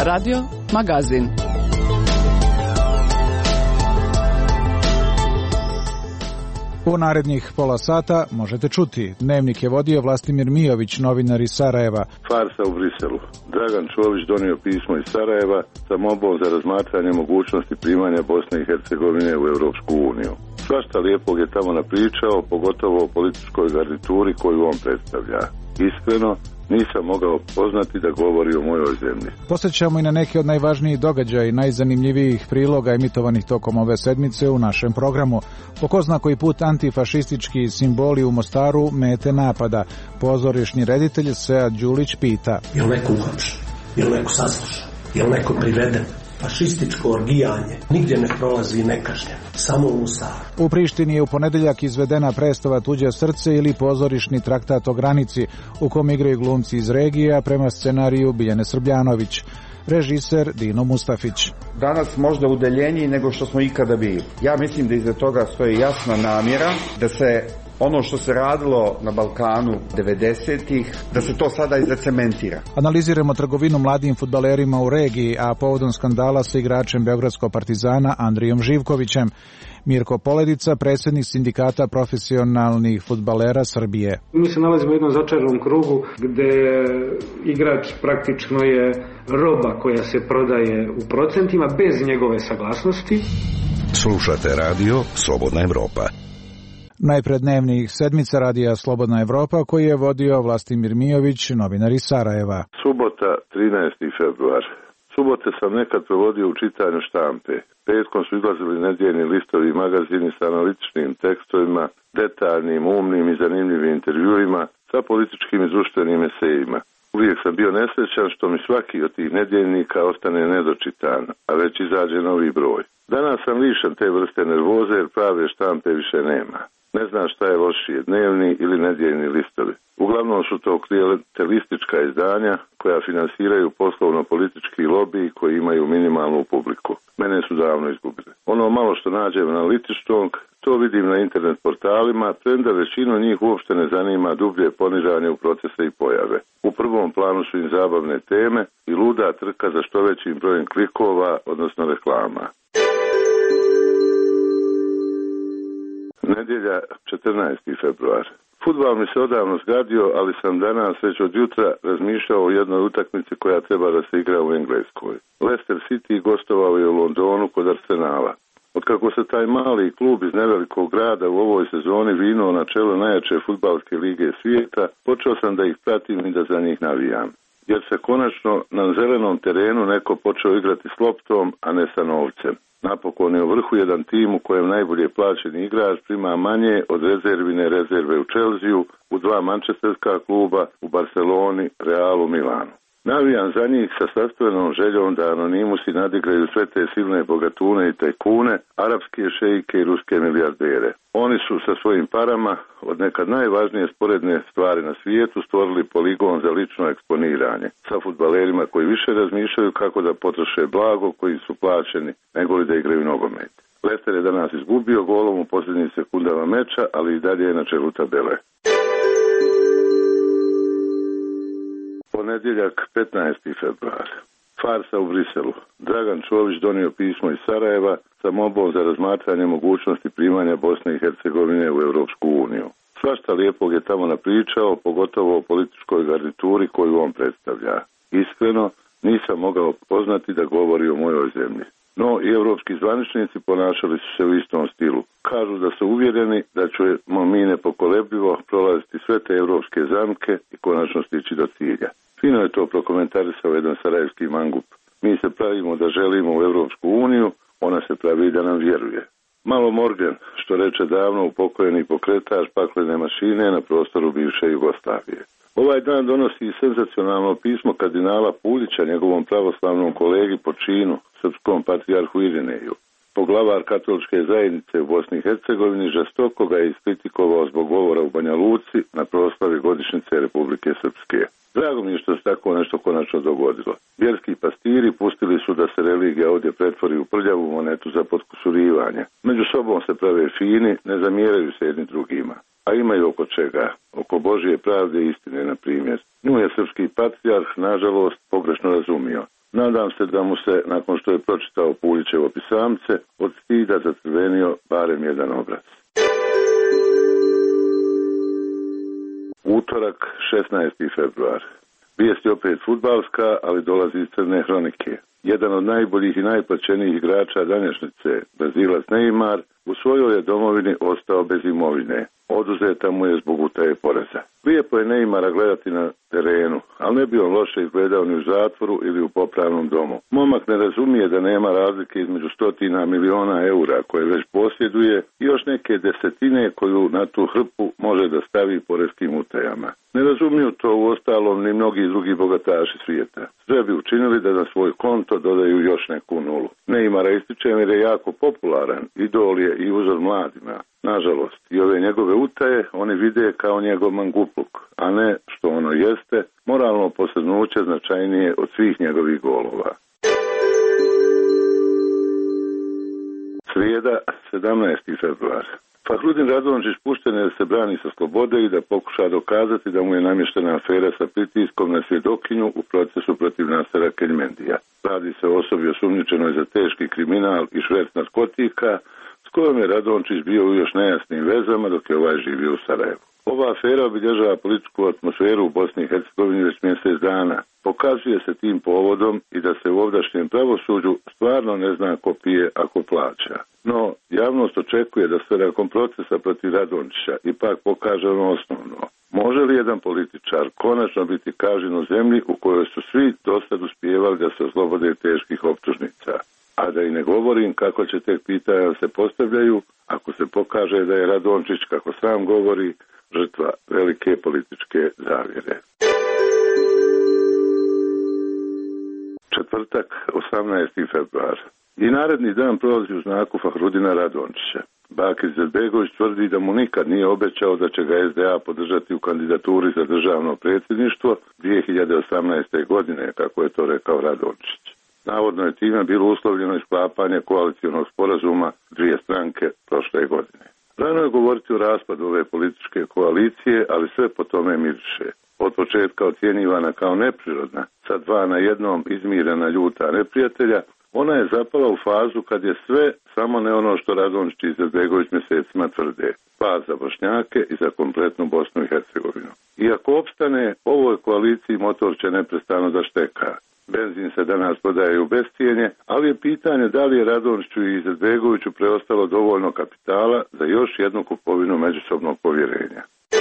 Radio Magazin. U narednih pola sata možete čuti. Dnevnik je vodio Vlastimir Mijović, novinar iz Sarajeva. Farsa u Briselu. Dragan Čović donio pismo iz Sarajeva sa molbom za razmatranje mogućnosti primanja Bosne i Hercegovine u Europsku uniju. Svašta lijepog je tamo napričao, pogotovo o političkoj garnituri koju on predstavlja. Iskreno, nisam mogao poznati da govori o mojoj zemlji. Posjećamo i na neke od najvažnijih događaja i najzanimljivijih priloga emitovanih tokom ove sedmice u našem programu. Po ko zna koji put antifašistički simboli u Mostaru mete napada. Pozorišni reditelj Sead Đulić pita: Jel neko uhapšen? Jel neko saslušan? Jel neko priveden? Fašističko orgijanje nigdje ne prolazi nekažnjeno, samo u Mostaru. U Prištini je u ponedeljak izvedena predstava Tuđe srce ili pozorišni traktat o granici, u kom igraju glumci iz regije, prema scenariju Biljane Srbljanović. Režiser Dino Mustafić. Danas možda udaljeniji nego što smo ikada bili. Ja mislim da iza toga stoji jasna namjera da se ono što se radilo na Balkanu 90-ih, da se to sada i zacementira. Analiziramo trgovinu mladim fudbalerima u regiji, a povodom skandala sa igračem Beogradskog Partizana Andrijom Živkovićem. Mirko Poledica, predsjednik sindikata profesionalnih fudbalera Srbije. Mi se nalazimo u jednom začaranom krugu gdje igrač praktično je roba koja se prodaje u procentima bez njegove saglasnosti. Slušate radio Slobodna Evropa. Najpred dnevnih sedmica radija Slobodna Evropa koji je vodio Vlastimir Mijović, novinar iz Sarajeva. Subota, 13. februar. Subote sam nekad provodio u čitanju štampe. Petkom su izlazili nedjeljni listovi i magazini sa analitičnim tekstovima, detaljnim, umnim i zanimljivim intervjuima sa političkim i društvenim esejima. Uvijek sam bio nesrećan što mi svaki od tih nedjeljnika ostane nedočitan, a već izađe novi broj. Danas sam lišen te vrste nervoze jer prave štampe više nema. Ne znam šta je lošije, dnevni ili nedjeljni listovi. Uglavnom su to klijentelistička izdanja koja finansiraju poslovno-politički lobiji koji imaju minimalnu publiku. Mene su davno izgubili. Ono malo što nađem na analitičnog, to vidim na internet portalima, premda većinu njih uopšte ne zanima dublje poniranje u procese i pojave. U prvom planu su im zabavne teme i luda trka za što većim brojem klikova, odnosno reklama. Nedjelja, 14. februar. Fudbal mi se odavno zgadio, ali sam danas već od jutra razmišljao o jednoj utakmici koja treba da se igra u Engleskoj. Leicester City gostovao je u Londonu kod Arsenala. Otkako se taj mali klub iz nevelikog grada u ovoj sezoni vinuo na čelo najjače fudbalske lige svijeta, počeo sam da ih pratim i da za njih navijam. Jer se konačno na zelenom terenu neko počeo igrati s loptom, a ne sa novcem. Napokon je u vrhu jedan tim u kojem najbolje plaćeni igrač prima manje od rezervine rezerve u Chelsea, u dva mančesterska kluba, u Barceloni, Realu, Milanu. Navijam za njih sa sastvenom željom da anonimusi nadigraju sve te silne bogatune i tajkune, arapske šejike i ruske milijardere. Oni su sa svojim parama od nekad najvažnije sporedne stvari na svijetu stvorili poligon za lično eksponiranje sa fudbalerima koji više razmišljaju kako da potroše blago koji su plaćeni nego li da igraju nogomet. Leicester je danas izgubio golom u posljednjim sekundama meča, ali i dalje je na čelu tabele. Ponedjeljak, 15. februar. Farsa u Briselu. Dragan Čović donio pismo iz Sarajeva sa molbom za razmatranje mogućnosti primanja Bosne i Hercegovine u Europsku uniju. Svašta lijepog je tamo napričao, pogotovo o političkoj garnituri koju on predstavlja. Iskreno, nisam mogao poznati da govori o mojoj zemlji. No i europski zvaničnici ponašali su se u istom stilu. Kažu da su uvjereni da ćemo mi nepokolebljivo prolaziti sve te europske zamke i konačno stići do cilja. Fino je to prokomentarisao jedan sarajevski mangup. Mi se pravimo da želimo u Europsku uniju, ona se pravi da nam vjeruje. Malo Morgan, što reče davno upokojeni pokretač paklene mašine na prostoru bivše Jugoslavije. Ovaj dan donosi senzacionalno pismo kardinala Puljića njegovom pravoslavnom kolegi po činu, srpskom patrijarhu Irineju. Poglavar katoličke zajednice u Bosni i Hercegovini žestoko ga je iskritikovao zbog govora u Banja Luci na proslavi godišnjice Republike Srpske. Drago mi je što se tako nešto konačno dogodilo. Vjerski pastiri pustili su da se religija ovdje pretvori u prljavu monetu za potkusurivanje. Među sobom se prave fini, ne zamjeraju se jedni drugima. A imaju oko čega? Oko Božje pravde i istine, na primjer. Nju je srpski patrijarh, nažalost, pogrešno razumio. Nadam se da mu se, nakon što je pročitao Puljićevo pisamce, od stida zacrvenio barem jedan obraz. Utorak, 16. februar. Vijest je opet fudbalska, ali dolazi iz crne hronike. Jedan od najboljih i najplaćenijih igrača današnjice, Brazilac Neymar, u svojoj je domovini ostao bez imovine. Oduzeta mu je zbog utaje poreza. Lijepo je Neymara gledati na terenu, ali ne bi on loše izgledao ni u zatvoru ili u popravnom domu. Momak ne razumije da nema razlike između 100 miliona eura koje već posjeduje i još neke desetine koju na tu hrpu može da stavi poreskim utajama. Ne razumiju to u ostalom ni mnogi drugi bogataši svijeta. Sve bi učinili da na svoj konto dodaju još neku nulu. Neymara ističem jer je jako popularan, idol je i uzor mladima. Nažalost, i ove njegove utaje oni vide kao njegov mangupluk, a ne što ono jeste, moralno posrnuće značajnije od svih njegovih golova. Srijeda, 17. februar. Fahrudin Radončić pušten je da se brani sa slobode i da pokuša dokazati da mu je namještena afera sa pritiskom na svjedokinju u procesu protiv Nasera Keljmendija. Radi se o osobi osumnjičenoj za teški kriminal i šverc narkotika, s kojom je Radončić bio u još nejasnim vezama dok je ovaj živio u Sarajevu. Ova afera obilježava političku atmosferu u Bosni i Hercegovini već mjesec dana. Pokazuje se tim povodom i da se u ovdašnjem pravosuđu stvarno ne zna ko pije ako plaća. No, javnost očekuje da se nakon procesa protiv Radončića ipak pokaže ono osnovno. Može li jedan političar konačno biti kažnjen u zemlji u kojoj su svi dosad uspijevali da se oslobode teških optužnica? A da i ne govorim kako će tek pitanja se postavljaju ako se pokaže da je Radončić, kako sam govori, žrtva velike političke zavjere. Četvrtak, 18. februar. I naredni dan prolazi u znaku Fahrudina Radončića. Bakir Izetbegović tvrdi da mu nikad nije obećao da će ga SDA podržati u kandidaturi za državno predsjedništvo 2018. godine, kako je to rekao Radončić. Navodno je time bilo uslovljeno i sklapanje koalicionog sporazuma dvije stranke prošle godine. Rano je govoriti o raspadu ove političke koalicije, ali sve po tome miriše. Od početka ocjenjivana kao neprirodna, sa dva na jednom izmirena ljuta neprijatelja, ona je zapala u fazu kad je sve, samo ne ono što Radončić i Izetbegović mjesecima tvrde, pad za Bošnjake i za kompletnu Bosnu i Hercegovinu. Iako opstane, ovoj koaliciji motor će neprestano da šteka. Benzin se danas prodaje u bescijenje, ali je pitanje da li je Radončiću i Izetbegoviću preostalo dovoljno kapitala za još jednu kupovinu međusobnog povjerenja.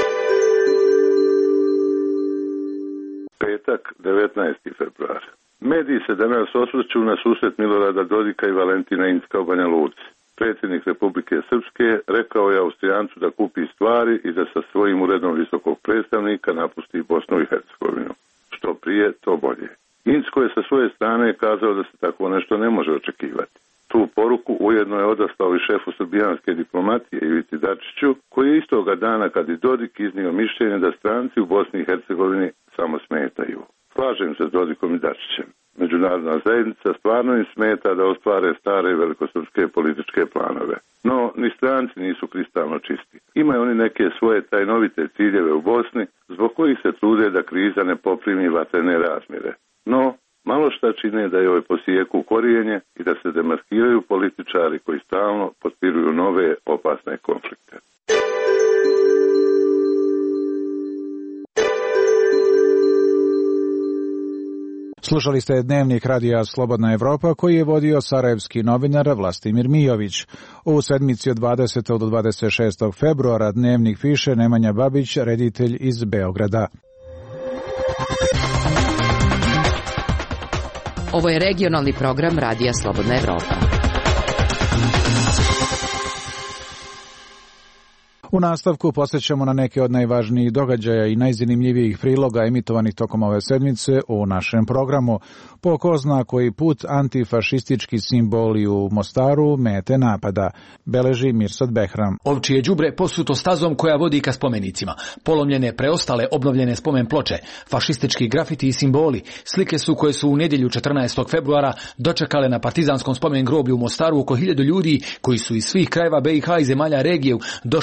Petak, 19. februar. Mediji se danas osvrću na susret Milorada Dodika i Valentina Incka u Banja Luci. Predsjednik Republike Srpske rekao je Austrijancu da kupi stvari i da sa svojim uredom visokog predstavnika napusti Bosnu i Hercegovinu. Što prije, to bolje. Incko je sa svoje strane kazao da se tako nešto ne može očekivati. Tu poruku ujedno je odaslao i šefu srbijanske diplomatije Ivici Dačiću, koji je istoga dana kad i Dodik iznio mišljenje da stranci u Bosni i Hercegovini samo smetaju. Slažem se s Dodikom i Dačićem. Međunarodna zajednica stvarno im smeta da ostvare stare velikosrpske političke planove. No, ni stranci nisu kristalno čisti. Imaju oni neke svoje tajnovite ciljeve u Bosni, zbog kojih se trude da kriza ne poprimi vatrene razmjere. No, malo šta čine da joj posijeku korijenje i da se demaskiraju političari koji stalno potpiruju nove opasne konflikte. Slušali ste dnevnik radija Slobodna Evropa koji je vodio sarajevski novinar Vlastimir Mijović. U sedmici od 20. do 26. februara dnevnik piše Nemanja Babić, reditelj iz Beograda. Ovo je regionalni program Radija Slobodna Evropa. U nastavku posjećamo na neke od najvažnijih događaja i najzanimljivijih priloga emitovanih tokom ove sedmice u našem programu. Po ko zna koji put antifašistički simboli u Mostaru mete napada, beleži Mirsad Behram. Ovčije đubre posuto stazom koja vodi ka spomenicima. Polomljene preostale obnovljene spomen ploče, fašistički grafiti i simboli, slike su koje su u nedjelju 14. februara dočekale na partizanskom spomen groblju u Mostaru oko 1000 ljudi koji su iz svih krajeva BiH i zemalja regije došli da obilježe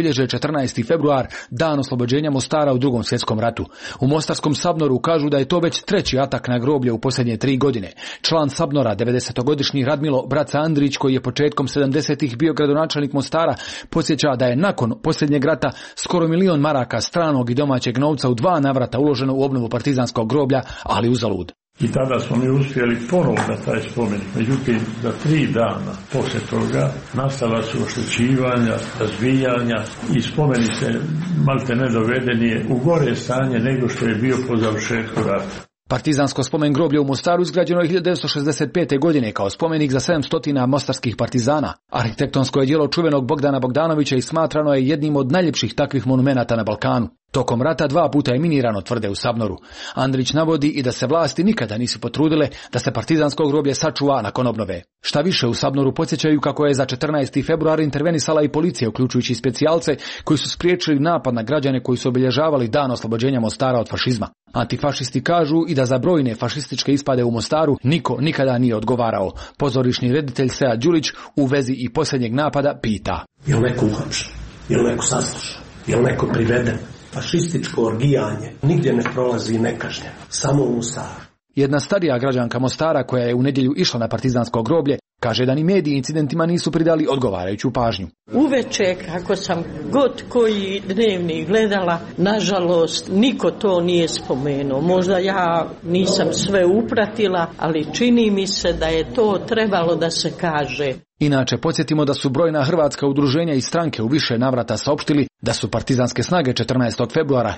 obilježe 14. februar, dan oslobođenja Mostara u Drugom svjetskom ratu. U Mostarskom Sabnoru kažu da je to već treći atak na groblje u posljednje 3 godine. Član Sabnora, 90-godišnji Radmilo Braca Andrić, koji je početkom 70-ih bio gradonačelnik Mostara, podsjeća da je nakon posljednjeg rata skoro 1 milion maraka stranog i domaćeg novca u 2 navrata uloženo u obnovu partizanskog groblja, ali uzalud. I tada smo mi uspjeli ponovo na taj spomenik. Međutim, za 3 dana poslije toga nastala su oštećivanja, razbijanja i spomenik se malte ne doveden je u gore stanje nego što je bio po završetku rata. Partizansko spomen groblje u Mostaru izgrađeno je 1965. godine kao spomenik za 700 mostarskih partizana. Arhitektonsko je djelo čuvenog Bogdana Bogdanovića i smatrano je jednim od najljepših takvih monumenata na Balkanu. Tokom rata 2 puta je minirano, tvrde u Sabnoru. Andrić navodi i da se vlasti nikada nisu potrudile da se partizansko groblje sačuva nakon obnove. Šta više, u Sabnoru podsjećaju kako je za 14. februar intervenisala i policija, uključujući specijalce koji su spriječili napad na građane koji su obilježavali dan oslobođenja Mostara od fašizma. Antifašisti kažu i da za brojne fašističke ispade u Mostaru niko nikada nije odgovarao. Pozorišni reditelj Sead Đulić u vezi i posljednjeg napada pita: Je li neko uhapšen? Je li neko saslušan? Je li neko priveden? Fašističko orgijanje nigdje ne prolazi nekažnjeno, samo u Mostaru. Jedna starija građanka Mostara koja je u nedjelju išla na partizansko groblje kaže da ni mediji incidentima nisu pridali odgovarajuću pažnju. Uveče, kako sam god koji dnevnik gledala, nažalost, niko to nije spomenuo. Možda ja nisam sve upratila, ali čini mi se da je to trebalo da se kaže. Inače, podsjetimo da su brojna hrvatska udruženja i stranke u više navrata saopštili da su partizanske snage 14. februara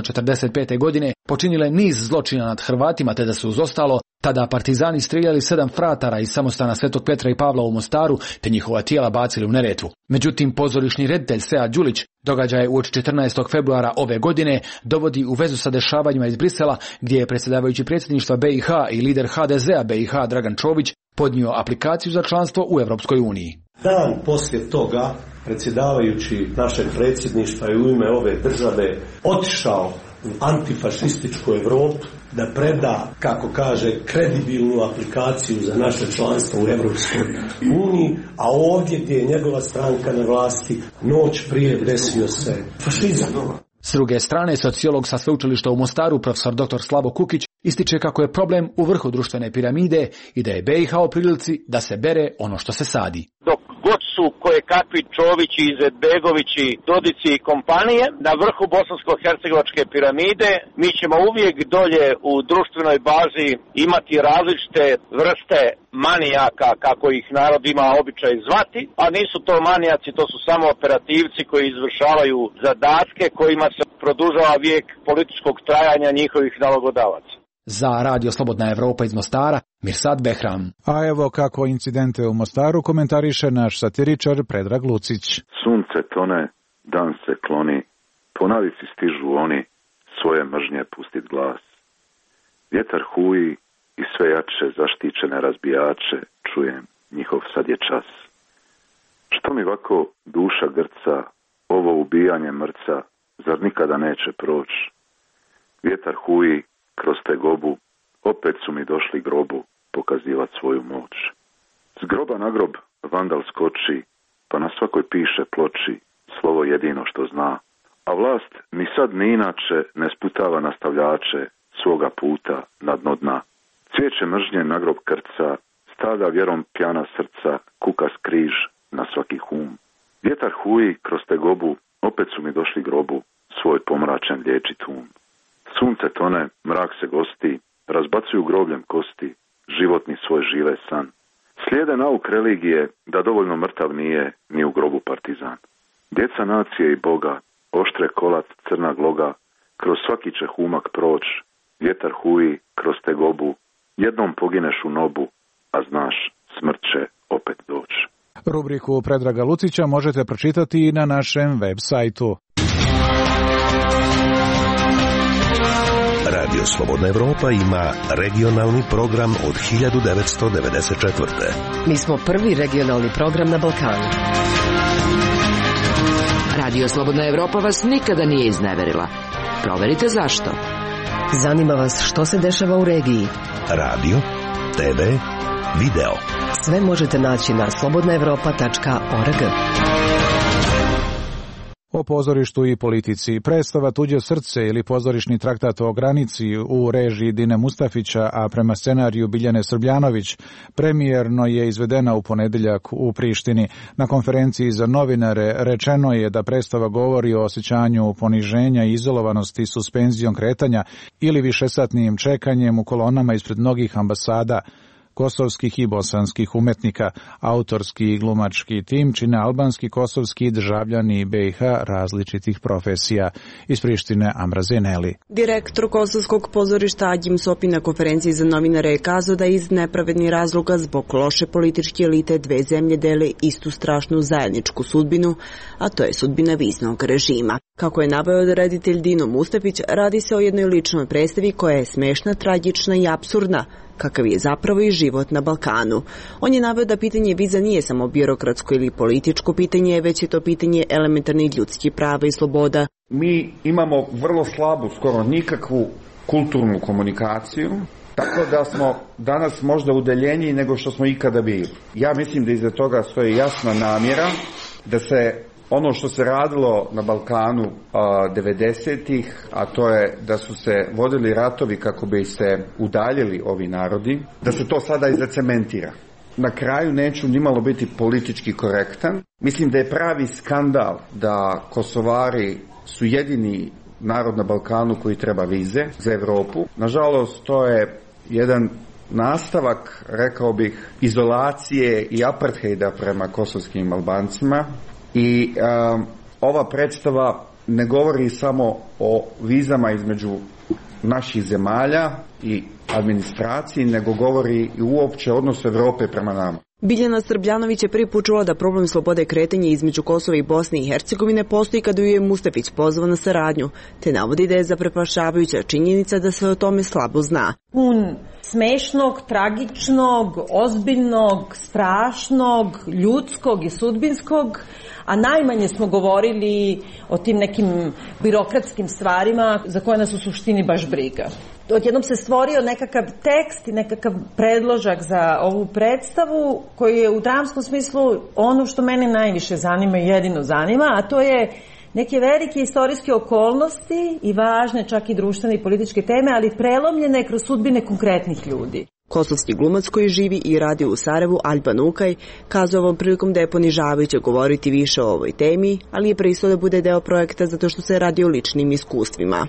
1945. godine počinile niz zločina nad Hrvatima, te da su uz ostalo tada partizani strijeljali 7 fratara iz samostana Svetog Petra i Pavla u Mostaru, te njihova tijela bacili u Neretvu. Međutim, pozorišni reditelj Sead Đulić događaje uoči 14. februara ove godine dovodi u vezu sa dešavanjima iz Brisela, gdje je predsjedavajući predsjedništva BiH i lider HDZ-a BiH Dragan Čović podnio aplikaciju za članstvo u Europskoj uniji. Dan poslije toga predsjedavajući našeg predsjedništva i u ime ove države otišao u antifašističku Europu da preda, kako kaže, kredibilnu aplikaciju za naše članstvo u Europskoj uniji, a ovdje gdje je njegova stranka na vlasti, noć prije desio se fašizam. S druge strane, sociolog sa sveučilišta u Mostaru, profesor dr. Slavo Kukić, ističe kako je problem u vrhu društvene piramide i da je BiH u prilici da se bere ono što se sadi. Dok god su koje kakvi Čovići, Izetbegovići, Dodici i kompanije na vrhu bosansko-hercegovačke piramide, mi ćemo uvijek dolje u društvenoj bazi imati različite vrste manijaka, kako ih narod ima običaj zvati, a nisu to manijaci, to su samo operativci koji izvršavaju zadatke kojima se produžava vijek političkog trajanja njihovih nalogodavaca. Za Radio Slobodna Evropa iz Mostara, Mirsad Behram. A evo kako incidente u Mostaru komentariše naš satiričar Predrag Lucić. Sunce tone, dan se kloni, po navici stižu oni, svoje mržnje pustit glas. Vjetar huji i sve jače zaštićene razbijače, čujem, njihov sad je čas. Što mi ovako duša grca, ovo ubijanje mrca, zar nikada neće proć? Vjetar huji kroz tegobu, opet su mi došli grobu pokazivat svoju moć. S groba na grob vandal skoči, pa na svakoj piše ploči slovo jedino što zna, a vlast ni sad ni inače ne sputava nastavljače svoga puta na dno dna. Cvijeće mržnje na grob krca, stada vjerom pjana srca, kuka skriž na svaki hum. Vjetar huji kroz tegobu, opet su mi došli grobu svoj pomračen liječit um. Sunce tone, mrak se gosti, razbacuju grobljem kosti, životni svoj žive san. Slijede nauk religije da dovoljno mrtav nije ni u grobu partizan. Djeca nacije i Boga, oštre kolac, crna gloga, kroz svaki će humak proć, vjetar huji kroz tegobu, jednom pogineš u nobu, a znaš, smrt će opet doći. Rubriku Predraga Lucića možete pročitati i na našem web sajtu. Radio Slobodna Evropa ima regionalni program od 1994. Mi smo prvi regionalni program na Balkanu. Radio Slobodna Evropa vas nikada nije izneverila. Proverite zašto. Zanima vas što se dešava u regiji. Radio, TV, video. Sve možete naći na slobodnaevropa.org. o pozorištu i politici. Predstava Tuđe srce ili pozorišni traktat o granici u režiji Dine Mustafića, a prema scenariju Biljane Srbljanović, premijerno je izvedena u ponedeljak u Prištini. Na konferenciji za novinare rečeno je da predstava govori o osjećanju poniženja i izolovanosti suspenzijom kretanja ili višesatnim čekanjem u kolonama ispred mnogih ambasada kosovskih i bosanskih umetnika. Autorski i glumački tim čine albanski, kosovski i državljani BiH različitih profesija. Iz Prištine Amra Zeneli. Direktor kosovskog pozorišta Agim Sopi na konferenciji za novinare je kazao da iz nepravednih razloga zbog loše političke elite dve zemlje dele istu strašnu zajedničku sudbinu, a to je sudbina viznog režima. Kako je naveo reditelj Dino Mustafić, radi se o jednoj ličnoj predstavi koja je smešna, tragična i apsurdna, kakav je zapravo i život na Balkanu. On je naveo da pitanje viza nije samo birokratsko ili političko pitanje, već je to pitanje elementarnih ljudskih prava i sloboda. Mi imamo vrlo slabu, skoro nikakvu kulturnu komunikaciju, tako da smo danas možda udaljeniji nego što smo ikada bili. Ja mislim da iza toga stoji jasna namjera da se ono što se radilo na Balkanu 90-ih, a to je da su se vodili ratovi kako bi se udaljili ovi narodi, da se to sada i zacementira. Na kraju neću nimalo biti politički korektan. Mislim da je pravi skandal da Kosovari su jedini narod na Balkanu koji treba vize za Evropu. Nažalost, to je jedan nastavak, rekao bih, izolacije i apartheida prema kosovskim Albancima. I ova predstava ne govori samo o vizama između naših zemalja i administraciji, nego govori i uopće odnosu Evrope prema nama. Biljana Srbljanović je prvi put čula da problem slobode kretanja između Kosova i Bosne i Hercegovine postoji kada ju je Mustafić pozvao na saradnju, te navodi da je zaprepašćavajuća činjenica da se o tome slabo zna. Pun smešnog, tragičnog, ozbiljnog, strašnog, ljudskog i sudbinskog, a najmanje smo govorili o tim nekim birokratskim stvarima za koje nas u suštini baš briga. Odjednom se stvorio nekakav tekst i nekakav predložak za ovu predstavu koji je u dramskom smislu ono što mene najviše zanima i jedino zanima, a to je neke velike istorijske okolnosti i važne čak i društvene i političke teme, ali prelomljene kroz sudbine konkretnih ljudi. Kosovski glumac koji živi i radi u Sarajevu, Alban Ukaj, kazao ovom prilikom da je ponižavajuće govoriti više o ovoj temi, ali je pristao da bude deo projekta zato što se radi o ličnim iskustvima.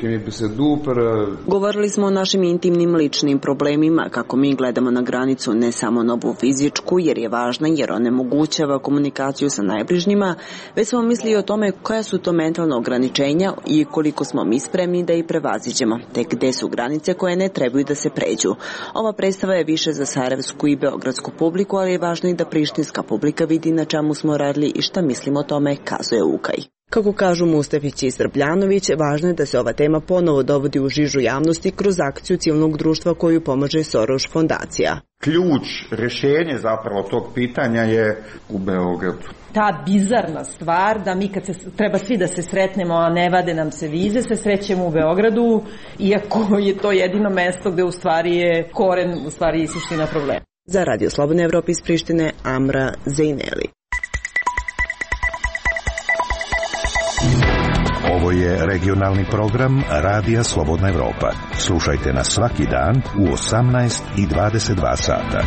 Govorili smo o našim intimnim ličnim problemima, kako mi gledamo na granicu ne samo na ovu fizičku, jer je važna, jer onemogućava komunikaciju sa najbližnjima, već smo mislili o tome koja su to mentalna ograničenja i koliko smo mi spremni da ih prevaziđemo, te gde su granice koje ne trebaju da se pređu. Ova predstava je više za sarajevsku i beogradsku publiku, ali je važno i da prištinska publika vidi na čemu smo radili i šta mislimo o tome, kazuje Ukaj. Kako kažu Mustafić i Srbljanović, važno je da se ova tema ponovo dovodi u žižu javnosti kroz akciju civilnog društva koju pomaže Soros fondacija. Ključ, rješenje zapravo tog pitanja je u Beogradu. Ta bizarna stvar da mi kad se treba svi da se sretnemo, a ne vade nam se vize, se srećemo u Beogradu, iako je to jedino mesto gde u stvari je koren, u stvari i suština problema. Za Radio Slobodna Evropa iz Prištine, Amra Zeneli. Ovo je regionalni program Radija Slobodna Evropa. Slušajte nas svaki dan u 18 i 22 sata.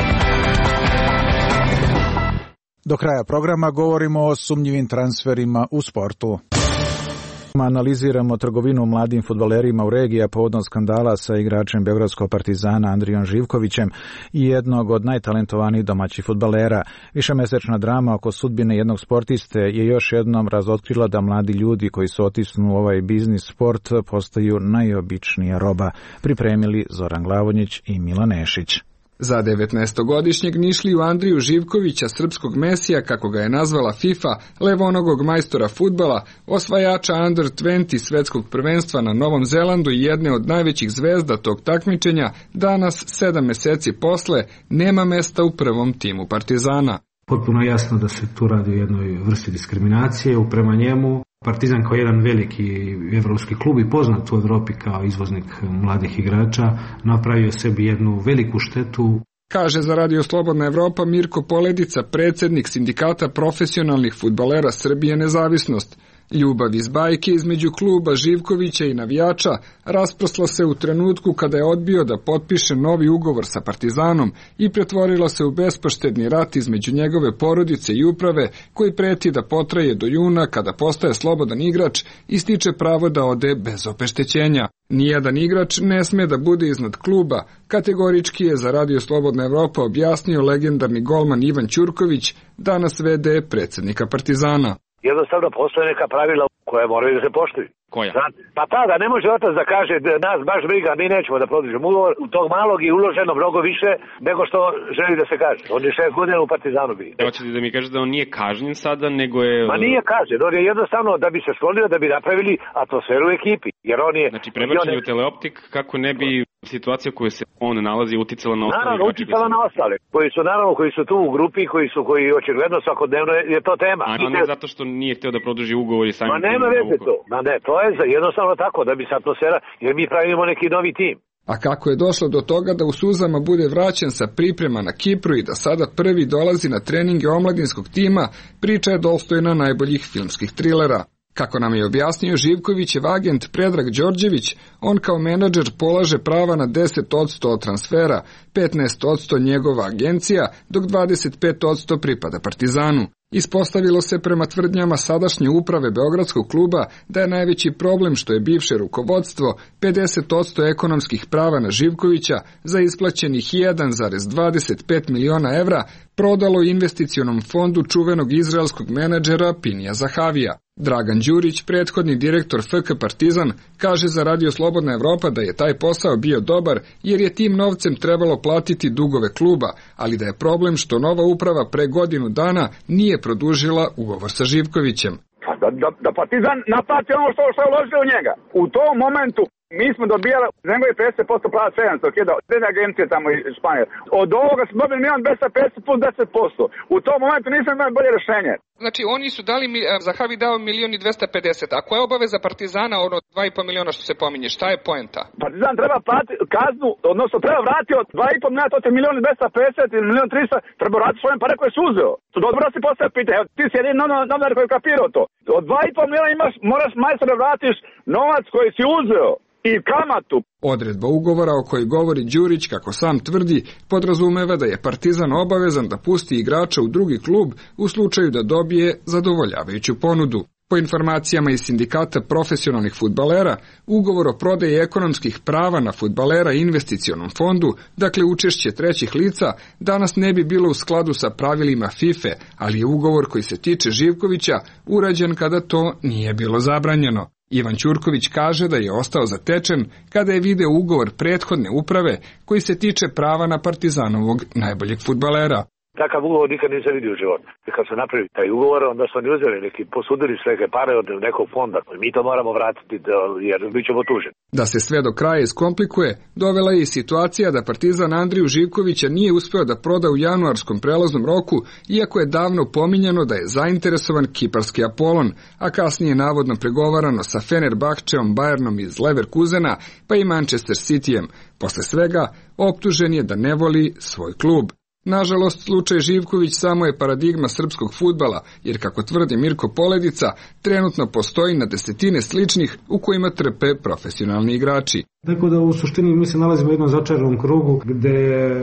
Do kraja programa govorimo o sumnjivim transferima u sportu. Analiziramo trgovinu mladim fudbalerima u regiji povodom skandala sa igračem beogradskog Partizana Andrijom Živkovićem i jednog od najtalentovanijih domaćih fudbalera. Višemesečna drama oko sudbine jednog sportiste je još jednom razotkrila da mladi ljudi koji su otisnu ovaj biznis sport postaju najobičnija roba. Pripremili Zoran Glavonjić i Milan Nešić. Za 19-godišnjeg Nišliju Andriju Živkovića, srpskog mesija, kako ga je nazvala FIFA, levonogog majstora fudbala, osvajača Under 20 svetskog prvenstva na Novom Zelandu i jedne od najvećih zvezda tog takmičenja, danas, 7 meseci posle, nema mesta u prvom timu Partizana. Potpuno jasno da se tu radi o jednoj vrsti diskriminacije prema njemu. Partizan kao jedan veliki evropski klub i poznat u Evropi kao izvoznik mladih igrača napravio sebi jednu veliku štetu. Kaže za Radio Slobodna Evropa Mirko Poledica, predsjednik Sindikata profesionalnih fudbalera Srbije Nezavisnost. Ljubav iz bajke između kluba Živkovića i navijača rasprosla se u trenutku kada je odbio da potpiše novi ugovor sa Partizanom i pretvorila se u bespoštedni rat između njegove porodice i uprave koji preti da potraje do juna kada postaje slobodan igrač i stiče pravo da ode bez obeštećenja. Nijedan igrač ne sme da bude iznad kluba, kategorički je za Radio Slobodna Evropa objasnio legendarni golman Ivan Ćurković, danas VD predsjednika Partizana. Jednostavno postoje neka pravila koje moraju da se poštuju. Koja? Pa da ne može otac da kaže da nas baš briga, mi nećemo da produžimo ugovor. U tog malog je uloženo mnogo više nego što želi da se kaže. On je 6 godina u Partizanu bio. Hoćete da mi kažete da on nije kažnjen sada, nego je... Ma nije kažnjen, on je jednostavno da bi se sklonio, da bi napravili atmosferu u ekipi. Jer on je... Znači prebačen u teleoptik kako ne bi situacija koju se on nalazi uticala na ostale. Naravno, uticala na ostale. Koji su tu u grupi, koji očigledno svakodnevno je to tema. A ne zato što nije hteo da produži ugovor i samim... Ma nema veze to. Ma ne, to je jednostavno tako da bi se atmosfera, jer mi pravimo neki novi tim. A kako je došlo do toga da u suzama bude vraćen sa priprema na Kipru i da sada prvi dolazi na treninge omladinskog tima, priča je dostojna najboljih filmskih trilera. Kako nam je objasnio Živkovićev agent Predrag Đorđević, on kao menadžer polaže prava na 10% od transfera, 15% njegova agencija, dok 25% pripada Partizanu. Ispostavilo se prema tvrdnjama sadašnje uprave Beogradskog kluba da je najveći problem što je bivše rukovodstvo 50% ekonomskih prava na Živkovića za isplaćenih 1,25 miliona evra prodalo investicionom fondu čuvenog izraelskog menadžera Pinija Zahavija. Dragan Đurić, prethodni direktor FK Partizan, kaže za Radio Slobodna Evropa da je taj posao bio dobar jer je tim novcem trebalo platiti dugove kluba, ali da je problem što nova uprava pre godinu dana nije produžila ugovor sa Živkovićem. Da Partizan naplati ono što je uložio u njega. U tom momentu mi smo dobijali, nego je 50% prava 700.000, te agencije tamo iz Španije. Od ovoga smo dobili 1.250 plus 10%. U tom momentu nisam imali bolje rješenje. Znači oni su dali, Zahavi dao 1.250.000, a koja je obaveza Partizana ono 2,5 miliona što se pominje, šta je poenta? Partizan treba platiti kaznu, odnosno treba vratiti od 2,5 miliona, to je 1.250.000 ili 1.300.000, treba vratiti svoje pare koje su uzeo. To dobro si postavio pitanje, evo ti si jedin novinar koji je kapirao to. Od 2,5 miliona moraš majstore vratiš novac koji si uzeo i kamatu. Odredba ugovora o kojoj govori Đurić, kako sam tvrdi, podrazumeva da je Partizan obavezan da pusti igrača u drugi klub u slučaju da dobije zadovoljavajuću ponudu. Po informacijama iz sindikata profesionalnih fudbalera, ugovor o prodaji ekonomskih prava na fudbalera i investicionom fondu, dakle učešće trećih lica, danas ne bi bilo u skladu sa pravilima FIFA, ali je ugovor koji se tiče Živkovića urađen kada to nije bilo zabranjeno. Ivan Ćurković kaže da je ostao zatečen kada je video ugovor prethodne uprave koji se tiče prava na Partizanovog najboljeg fudbalera. Takav ugovor nikad nisam vidio u životu. Kad se napravi taj ugovor, onda su oni uzeli neki, posudili sve pare od nekog fonda. Mi to moramo vratiti jer bit ćemo tuženi. Da se sve do kraja iskomplikuje, dovela je i situacija da Partizan Andriju Živkovića nije uspeo da proda u januarskom prelaznom roku, iako je davno pominjano da je zainteresovan kiparski Apolon, a kasnije navodno pregovarano sa Fenerbahčeom, Bayernom iz Leverkusena, pa i Manchester Cityjem. Posle svega, optužen je da ne voli svoj klub. Nažalost, slučaj Živković samo je paradigma srpskog fudbala, jer kako tvrdi Mirko Poledica, trenutno postoji na desetine sličnih u kojima trpe profesionalni igrači. Tako da u suštini mi se nalazimo u jednom začaranom krugu gde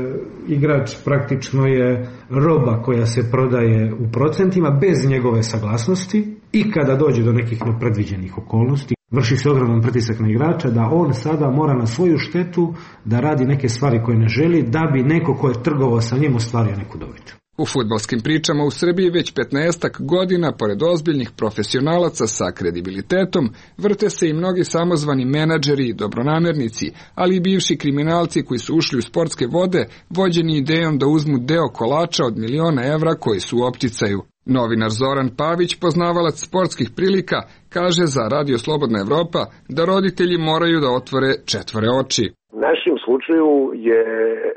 igrač praktično je roba koja se prodaje u procentima bez njegove saglasnosti i kada dođe do nekih nepredviđenih okolnosti, vrši se ogroman pritisak na igrača da on sada mora na svoju štetu da radi neke stvari koje ne želi da bi neko ko je trgovao sa njim ostvario neku dobit. U fudbalskim pričama u Srbiji već 15 godina, pored ozbiljnih profesionalaca sa kredibilitetom, vrte se i mnogi samozvani menadžeri i dobronamernici, ali i bivši kriminalci koji su ušli u sportske vode, vođeni idejom da uzmu deo kolača od 1.000.000 evra koji su u opticaju. Novinar Zoran Pavić, poznavalac sportskih prilika, kaže za Radio Slobodna Evropa da roditelji moraju da otvore četvore oči. U našem slučaju je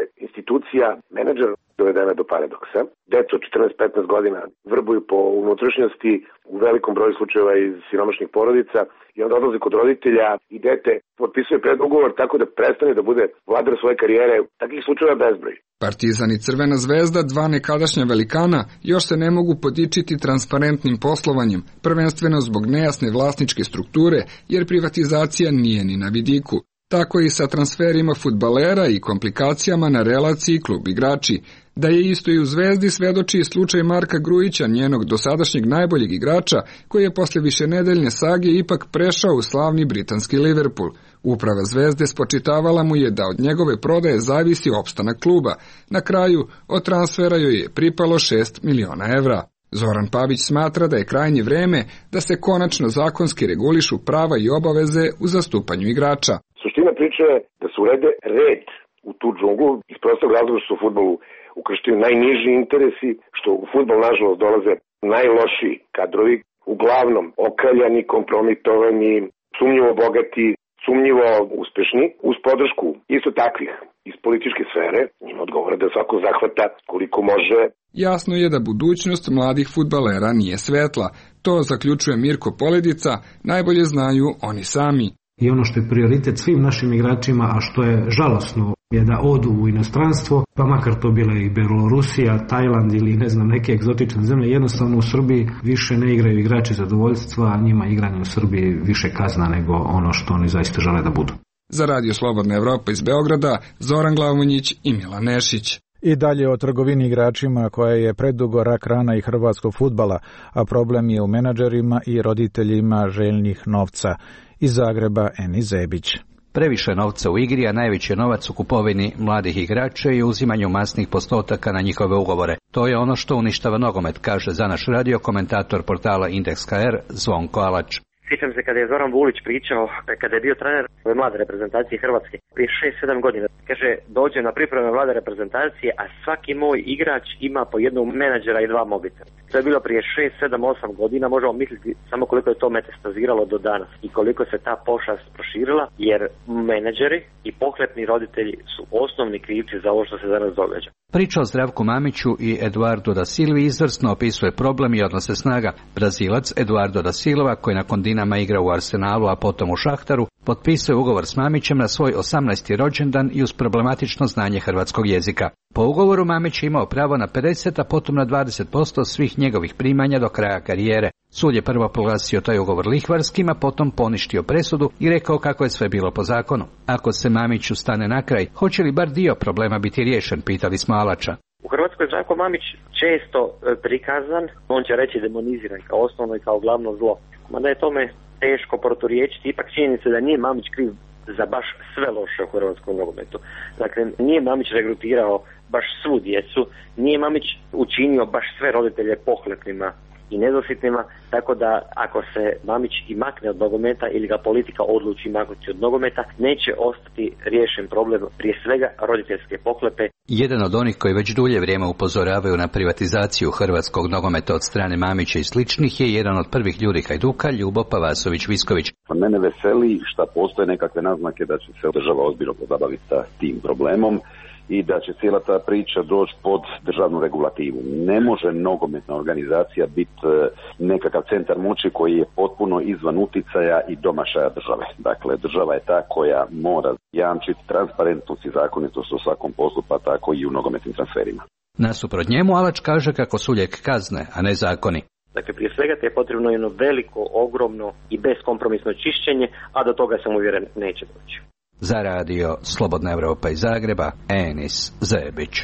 institucija, menadžer dovedena do paradoksa. Deca od 14-15 godina vrbuju po unutrašnjosti u velikom broju slučajeva iz siromašnih porodica i onda odlaze kod roditelja i dete potpisuje predugovor tako da prestane da bude vladar svoje karijere. Takih slučajeva bezbroj. Partizan i Crvena zvezda, dva nekadašnja velikana, još se ne mogu podičiti transparentnim poslovanjem, prvenstveno zbog nejasne vlasničke strukture, jer privatizacija nije ni na vidiku. Tako i sa transferima fudbalera i komplikacijama na relaciji klub igrači. Da je isto i u Zvezdi svedoči slučaj Marka Grujića, njenog dosadašnjeg najboljeg igrača, koji je posle višenedeljne sage ipak prešao u slavni britanski Liverpool. Uprava Zvezde spočitavala mu je da od njegove prodaje zavisi opstanak kluba. Na kraju, od transfera joj je pripalo 6 miliona evra. Zoran Pavić smatra da je krajnje vreme da se konačno zakonski regulišu prava i obaveze u zastupanju igrača. Suština priče je da se urede red u tu džunglu iz prostog razloga što su u fudbalu ukršteni najniži interesi, što u fudbal nažalost dolaze najlošiji kadrovi, uglavnom okaljani, kompromitovani, sumnjivo bogati, sumnjivo uspešni, uz podršku isto takvih iz političke sfere, njima odgovara da svako zahvata koliko može. Jasno je da budućnost mladih fudbalera nije svetla. To zaključuje Mirko Poledica, najbolje znaju oni sami. I ono što je prioritet svim našim igračima, a što je žalosno, je da odu u inostranstvo, pa makar to bila i Belorusija, Tajland ili ne znam neke egzotične zemlje, jednostavno u Srbiji više ne igraju igrači zadovoljstva, a njima igranje u Srbiji više kazna nego ono što oni zaista žele da budu. Za Radio Slobodna Evropa iz Beograda, Zoran Glavonjić i Milan Nešić. I dalje o trgovini igračima koja je predugo rak rana i hrvatskog fudbala, a problem je u menadžerima i roditeljima željnih novca. Iz Zagreba Eni Zebić. Previše novca u igri, a najveći novac u kupovini mladih igrača i uzimanju masnih postotaka na njihove ugovore. To je ono što uništava nogomet, kaže za naš radio komentator portala Indeks.hr Zvonko Alač. Sjećam se kada je Zoran Vulić pričao, kada je bio trener ove mlade reprezentacije Hrvatske, prije 6-7 godina. Kaže, dođe na pripreme mlade reprezentacije, a svaki moj igrač ima po jednog menadžera i 2 mobitela. To je bilo prije 6-7-8 godina, možemo misliti samo koliko je to metastaziralo do danas i koliko se ta pošast proširila, jer menadžeri i pohlepni roditelji su osnovni krivci za ovo što se danas događa. Priča o Zdravku Mamiću i Eduardo da Silvi izvrsno opisuje problem i odnose snaga. Brazilac Eduardo da Silva, koji nakon Dinama igra u Arsenalu, a potom u Šahtaru, potpisuje ugovor s Mamićem na svoj 18. rođendan i uz problematično znanje hrvatskog jezika. Po ugovoru Mamić je imao pravo na 50, a potom na 20% svih njegovih primanja do kraja karijere. Sud je prvo proglasio taj ugovor lihvarskim, a potom poništio presudu i rekao kako je sve bilo po zakonu. Ako se Mamiću stane na kraj, hoće li bar dio problema biti riješen, pitali smo Alača. U Hrvatskoj je Zdravko Mamić često prikazan, on će reći demoniziran kao osnovno i kao glavno zlo. Mada je tome teško proturiječiti, ipak činjenica da nije Mamić kriv za baš sve loše u hrvatskom nogometu. Dakle, nije Mamić regrutirao baš svu djecu, nije Mamić učinio baš sve roditelje pohlepnima i nedositnima, tako da ako se Mamić i makne od nogometa ili ga politika odluči maknuti od nogometa, neće ostati riješen problem prije svega roditeljske pohlepe. Jedan od onih koji već dulje vrijeme upozoravaju na privatizaciju hrvatskog nogometa od strane Mamića i sličnih je jedan od prvih ljudi Hajduka, Ljubo Pavasović-Visković. Mene veseli što postoje nekakve naznake da će se država ozbiljno pozabaviti sa tim problemom i da će cijela ta priča doći pod državnu regulativu. Ne može nogometna organizacija biti nekakav centar moći koji je potpuno izvan uticaja i domašaja države. Dakle, država je ta koja mora jamčiti transparentnost i zakonitost u svakom poslu, pa tako i u nogometnim transferima. Nasuprot njemu Alač kaže kako su lijek kazne, a ne zakoni. Dakle, prije svega te je potrebno jedno veliko, ogromno i beskompromisno čišćenje, a do toga sam uvjeren neće doći. Za radio Slobodna Evropa iz Zagreba, Enis Zebić.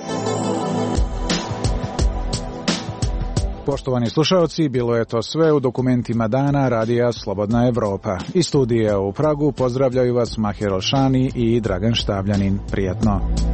Poštovani slušalci, bilo je to sve u dokumentima dana Radija Slobodna Evropa. Iz studija u Pragu pozdravljaju vas Mahir Olšani i Dragan Štavljanin. Prijatno.